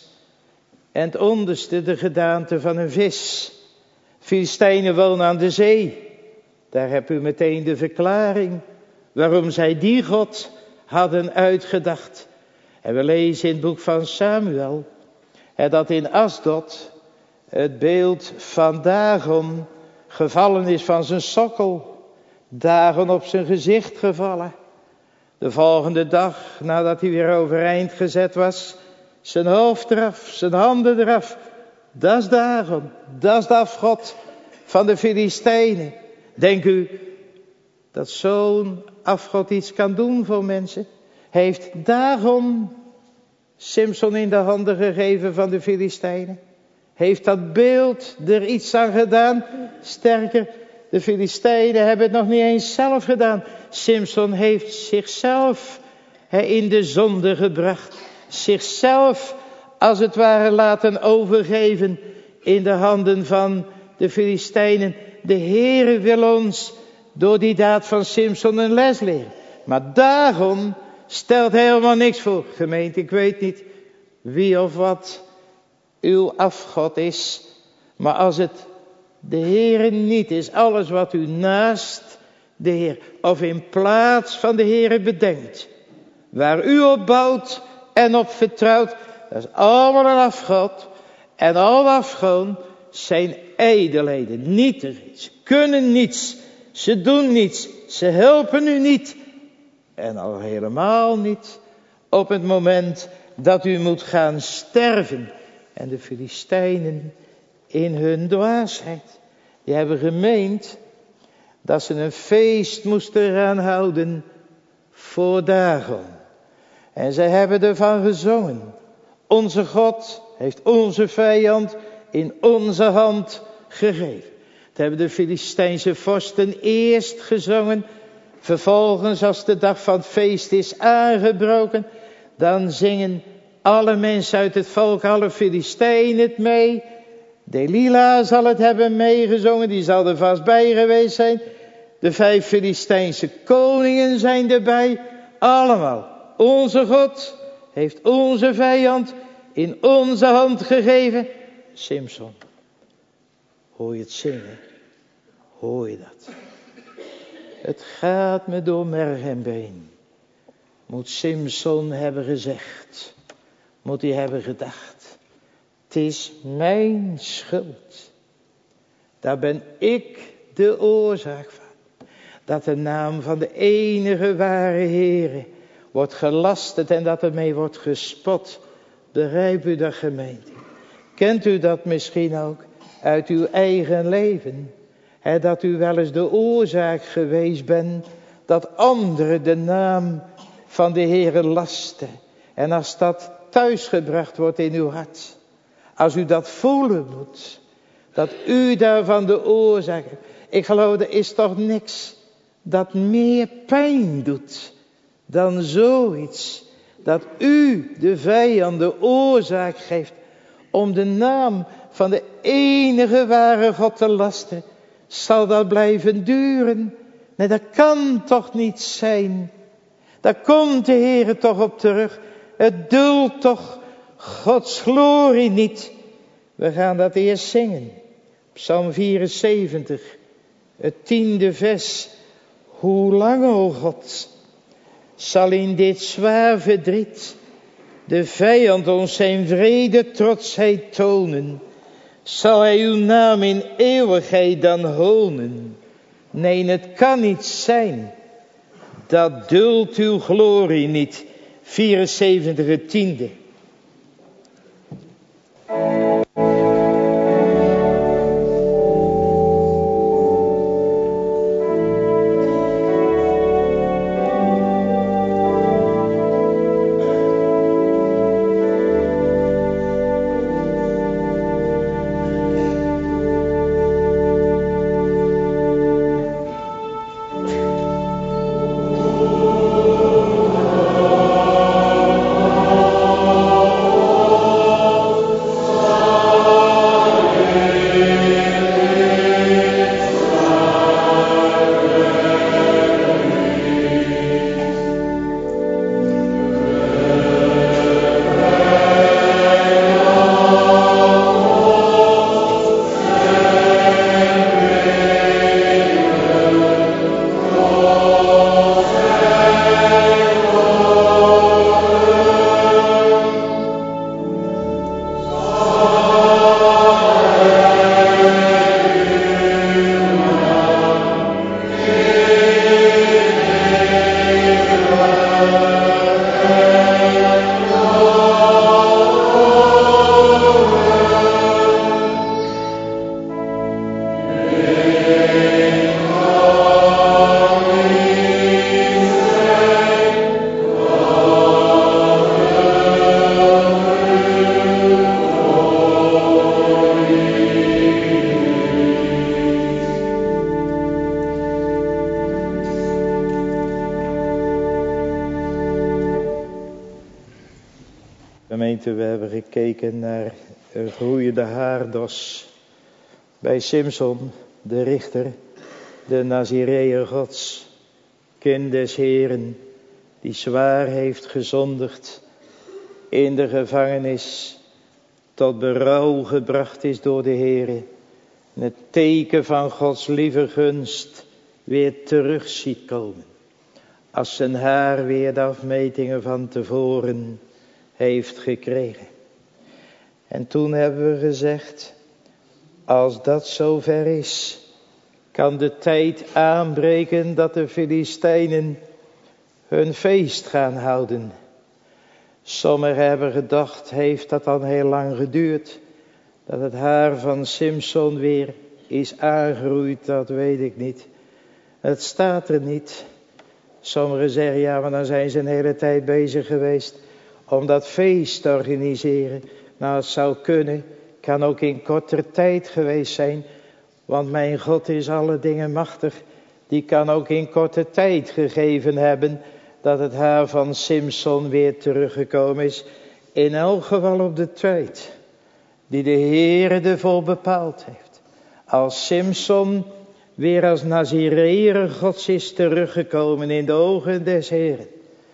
en het onderste de gedaante van een vis. Filistijnen wonen aan de zee. Daar heb u meteen de verklaring waarom zij die God hadden uitgedacht. En we lezen in het boek van Samuel dat in Asdod het beeld van Dagon gevallen is van zijn sokkel. Dagon op zijn gezicht gevallen. De volgende dag, nadat hij weer overeind gezet was, zijn hoofd eraf, zijn handen eraf. Dat is Dagon, dat is de afgod van de Filistijnen. Denkt u dat zo'n afgod iets kan doen voor mensen? Heeft Dagon Simson in de handen gegeven van de Filistijnen? Heeft dat beeld er iets aan gedaan? Sterker, de Filistijnen hebben het nog niet eens zelf gedaan. Simson heeft zichzelf in de zonde gebracht. Zichzelf als het ware laten overgeven in de handen van de Filistijnen. De Heere wil ons door die daad van Simson een les leren. Maar Dagon stelt helemaal niks voor. Gemeente, ik weet niet wie of wat uw afgod is. Maar als het de Heere niet is, alles wat u naast de Heer of in plaats van de Heere bedenkt, waar u op bouwt en op vertrouwt, dat is allemaal een afgod. En al afgoden zijn ijdelheden, nietig. Ze kunnen niets, ze doen niets, ze helpen u niet. En al helemaal niet op het moment dat u moet gaan sterven. En de Filistijnen in hun dwaasheid, die hebben gemeend dat ze een feest moesten gaan houden voor Dagon. En zij hebben ervan gezongen. Onze God heeft onze vijand in onze hand gegeven. Dat hebben de Filistijnse vorsten eerst gezongen. Vervolgens, als de dag van het feest is aangebroken, dan zingen alle mensen uit het volk, alle Filistijnen het mee. Delila zal het hebben meegezongen, die zal er vast bij geweest zijn. De 5 Filistijnse koningen zijn erbij. Allemaal. Onze God heeft onze vijand in onze hand gegeven. Simson, hoor je het zingen? Hoor je dat? Het gaat me door merg en been. Moet Simson hebben gezegd. Moet hij hebben gedacht. Het is mijn schuld. Daar ben ik de oorzaak van. Dat de naam van de enige ware Heere wordt gelasterd en dat ermee wordt gespot. Begrijpt u dat, gemeente? Kent u dat misschien ook uit uw eigen leven? Dat u wel eens de oorzaak geweest bent dat anderen de naam van de Heere lasten. En als dat thuisgebracht wordt in uw hart, als u dat voelen moet, dat u daarvan de oorzaak hebt. Ik geloof, er is toch niks dat meer pijn doet dan zoiets. Dat u de vijand de oorzaak geeft om de naam van de enige ware God te lasten. Zal dat blijven duren? Nee, dat kan toch niet zijn. Daar komt de Heere toch op terug. Het duldt toch Gods glorie niet. We gaan dat eerst zingen. Psalm 74, het 10e vers. Hoe lang, o God, zal in dit zwaar verdriet de vijand ons zijn wrede trotsheid tonen? Zal hij uw naam in eeuwigheid dan honen? Nee, het kan niet zijn. Dat duldt uw glorie niet. 74, het 10e. Gemeente, we hebben gekeken naar een groeiende haardos bij Simson, de richter, de Nazireër Gods, kind des Heren, die zwaar heeft gezondigd, in de gevangenis tot berouw gebracht is door de Heere, en het teken van Gods lieve gunst weer terug ziet komen, als zijn haar weer de afmetingen van tevoren heeft gekregen. En toen hebben we gezegd, als dat zover is, kan de tijd aanbreken dat de Filistijnen hun feest gaan houden. Sommigen hebben gedacht, heeft dat dan heel lang geduurd, dat het haar van Simson weer is aangegroeid, dat weet ik niet. Het staat er niet. Sommigen zeggen, ja, maar dan zijn ze een hele tijd bezig geweest om dat feest te organiseren. Nou, het zou kunnen, kan ook in korter tijd geweest zijn, want mijn God is alle dingen machtig. Die kan ook in korte tijd gegeven hebben dat het haar van Simson weer teruggekomen is. In elk geval op de tijd die de Heere ervoor bepaald heeft. Als Simson weer als Nazireër Gods is teruggekomen in de ogen des Heeren,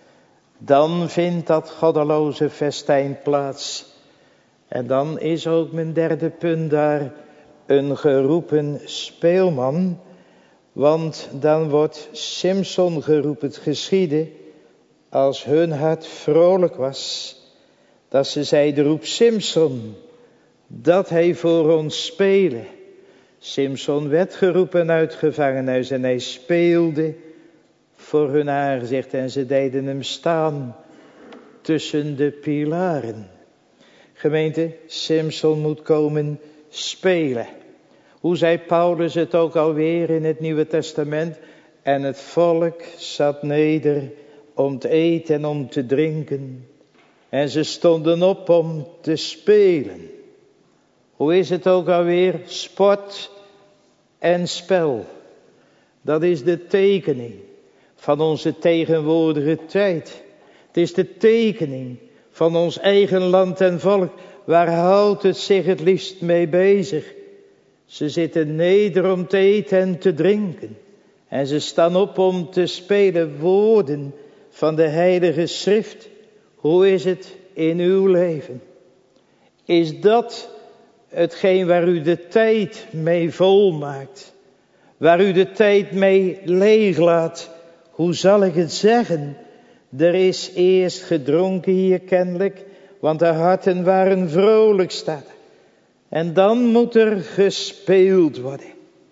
dan vindt dat goddeloze festijn plaats. En dan is ook mijn derde punt daar een geroepen speelman. Want dan wordt Simson geroepen. Het geschiedde als hun hart vrolijk was, dat ze zeiden, roep Simson, dat hij voor ons spelen. Simson werd geroepen uit het gevangenhuis en hij speelde voor hun aangezicht en ze deden hem staan tussen de pilaren. Gemeente, Simson moet komen spelen. Hoe zei Paulus het ook alweer in het Nieuwe Testament? En het volk zat neder om te eten en om te drinken. En ze stonden op om te spelen. Hoe is het ook alweer? Sport en spel. Dat is de tekening van onze tegenwoordige tijd. Het is de tekening van ons eigen land en volk. Waar houdt het zich het liefst mee bezig? Ze zitten neder om te eten en te drinken. En ze staan op om te spelen, woorden van de Heilige Schrift. Hoe is het in uw leven? Is dat hetgeen waar u de tijd mee volmaakt? Waar u de tijd mee leeglaat? Hoe zal ik het zeggen? Er is eerst gedronken hier kennelijk, want de harten waren vrolijk staat. En dan moet er gespeeld worden.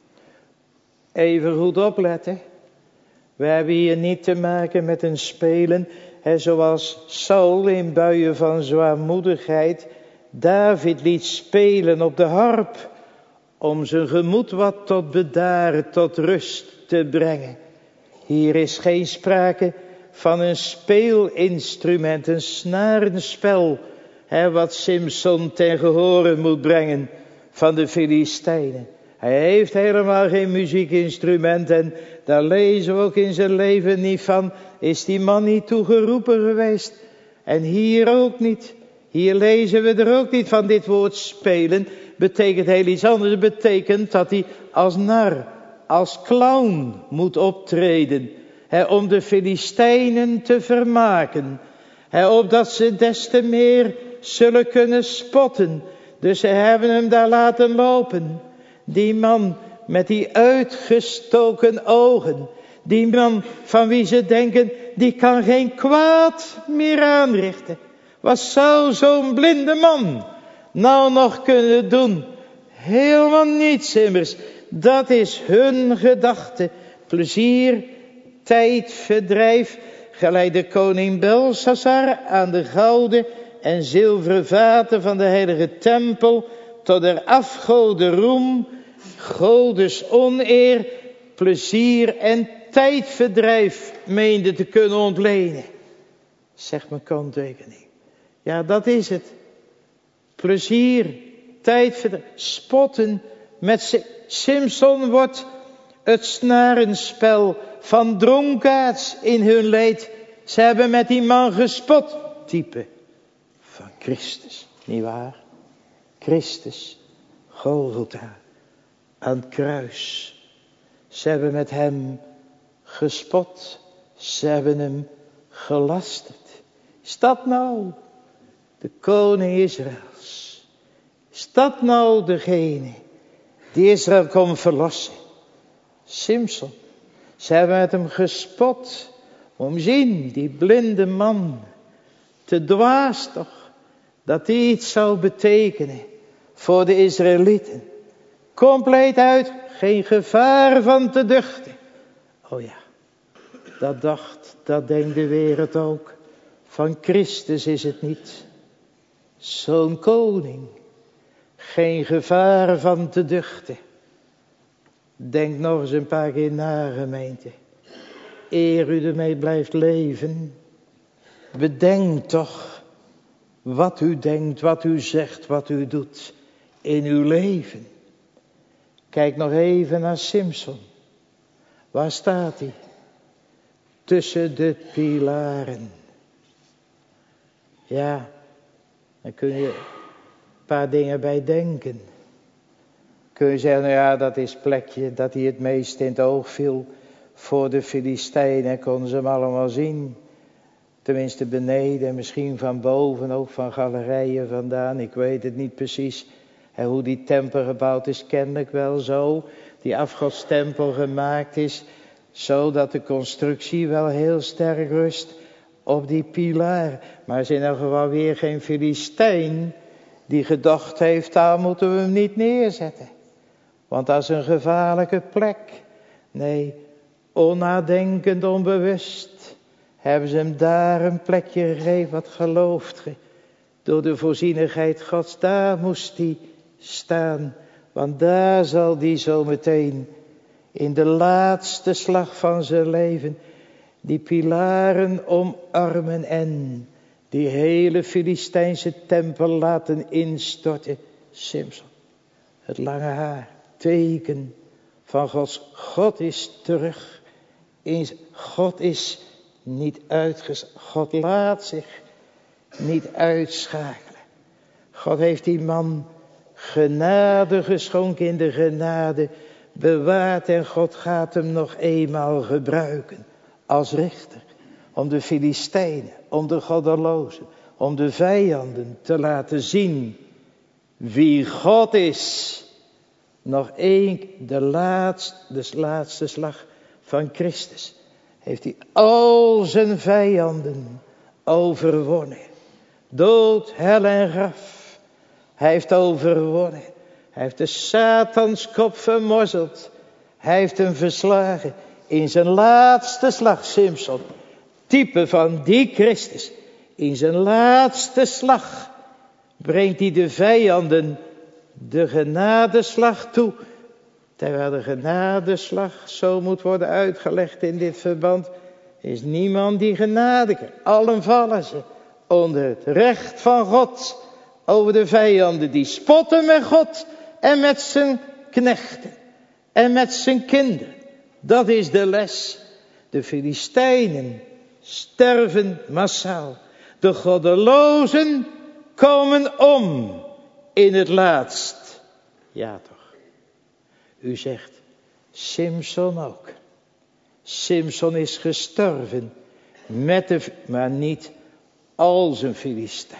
Even goed opletten. We hebben hier niet te maken met een spelen, zoals Saul in buien van zwaarmoedigheid David liet spelen op de harp, om zijn gemoed wat tot bedaren, tot rust te brengen. Hier is geen sprake van een speelinstrument, een snarenspel, wat Simson ten gehore moet brengen van de Filistijnen. Hij heeft helemaal geen muziekinstrument en daar lezen we ook in zijn leven niet van. Is die man niet toegeroepen geweest? En hier ook niet. Hier lezen we er ook niet van. Dit woord spelen betekent heel iets anders. Het betekent dat hij als nar, als clown moet optreden. Om de Filistijnen te vermaken. Opdat ze des te meer zullen kunnen spotten. Dus ze hebben hem daar laten lopen. Die man met die uitgestoken ogen. Die man van wie ze denken, die kan geen kwaad meer aanrichten. Wat zou zo'n blinde man nou nog kunnen doen? Helemaal niets immers. Dat is hun gedachte. Plezier, tijd, verdrijf. gelijk de koning Belshazzar aan de gouden en zilveren vaten van de heilige tempel tot der afgoden roem, godes oneer, plezier en tijdverdrijf meende te kunnen ontlenen. Zegt mijn kanttekening. Ja, dat is het. Plezier, tijdverdrijf, spotten met Simson wordt het snarenspel van dronkaards in hun leed. Ze hebben met die man gespot. Type van Christus, nietwaar? Christus, Golgotha, aan het kruis. Ze hebben met hem gespot. Ze hebben hem gelasterd. Is dat nou de koning Israëls? Is dat nou degene die Israël kon verlossen? Simson. Ze hebben met hem gespot. Om zien, die blinde man. Te dwaas toch. Dat die iets zou betekenen voor de Israëlieten. Compleet uit, geen gevaar van te duchten. Oh ja, dat denkt de wereld ook. Van Christus is het niet. Zo'n koning, geen gevaar van te duchten. Denk nog eens een paar keer na, gemeente. Eer u ermee blijft leven. Bedenk toch wat u denkt, wat u zegt, wat u doet in uw leven. Kijk nog even naar Simson. Waar staat hij? Tussen de pilaren. Ja, dan kun je een paar dingen bij denken. Kun je zeggen, nou ja, dat is het plekje dat hij het meest in het oog viel voor de Filistijnen. Konden ze hem allemaal zien. Tenminste beneden, misschien van boven, ook van galerijen vandaan. Ik weet het niet precies. En hoe die tempel gebouwd is, ken ik wel zo. Die afgodstempel gemaakt is, zodat de constructie wel heel sterk rust op die pilaar. Maar er is in elk geval weer geen Filistijn die gedacht heeft, daar moeten we hem niet neerzetten. Want dat is een gevaarlijke plek. Nee, onnadenkend, onbewust hebben ze hem daar een plekje gegeven. Wat gelooft ge? Door de voorzienigheid Gods, daar moest hij staan. Want daar zal hij zo meteen in de laatste slag van zijn leven die pilaren omarmen en die hele Filistijnse tempel laten instorten. Simson, het lange haar, teken van God is terug. God is niet uitgeschakeld. God laat zich niet uitschakelen. God heeft die man genade geschonken, in de genade bewaard. En God gaat hem nog eenmaal gebruiken als richter. Om de Filistijnen, om de goddelozen, om de vijanden te laten zien wie God is. Nog één, de laatste slag van Christus. Heeft hij al zijn vijanden overwonnen. Dood, hel en graf. Hij heeft overwonnen. Hij heeft de Satans kop vermorzeld. Hij heeft hem verslagen. In zijn laatste slag, Simson. Type van die Christus. In zijn laatste slag brengt hij de vijanden de genadeslag toe. Terwijl de genadeslag zo moet worden uitgelegd in dit verband. Is niemand die genade krijgt. Allen vallen ze onder het recht van God. Over de vijanden die spotten met God. En met zijn knechten. En met zijn kinderen. Dat is de les. De Filistijnen sterven massaal. De goddelozen komen om in het laatst. Ja toch. U zegt, Simson ook. Simson is gestorven maar niet als een Filistijn.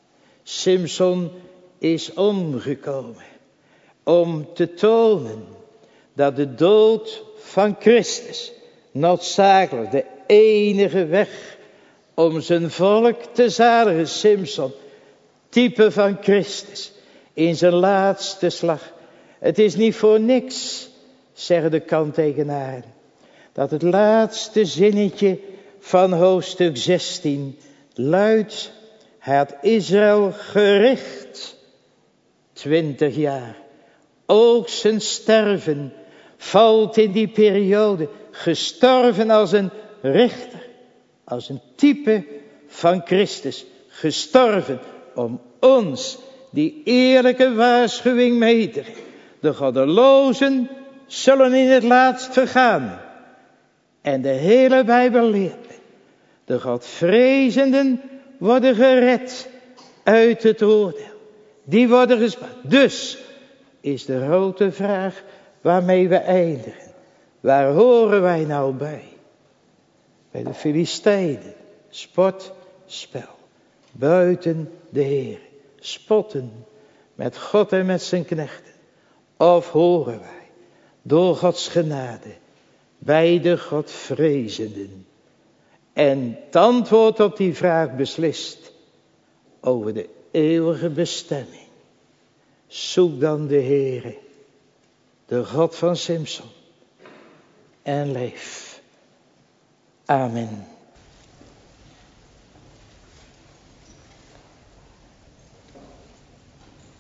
Simson is omgekomen om te tonen dat de dood van Christus noodzakelijk de enige weg om zijn volk te zadigen. Simson, type van Christus, in zijn laatste slag. Het is niet voor niks, zeggen de kanttekenaren, dat het laatste zinnetje van hoofdstuk 16 luidt: het Israël gericht 20 jaar. Ook zijn sterven valt in die periode. Gestorven als een richter, als een type van Christus. Gestorven om ons die eerlijke waarschuwing mee te geven. De goddelozen zullen in het laatst vergaan. En de hele Bijbel leert: de godvrezenden worden gered uit het oordeel. Die worden gespaard. Dus is de grote vraag waarmee we eindigen: waar horen wij nou bij? Bij de Filistijnen. Sport, spel. Buiten de Heer. Spotten met God en met zijn knechten. Of horen wij door Gods genade bij de godvrezenden? En het antwoord op die vraag beslist over de eeuwige bestemming. Zoek dan de Heere, de God van Simson, en leef. Amen.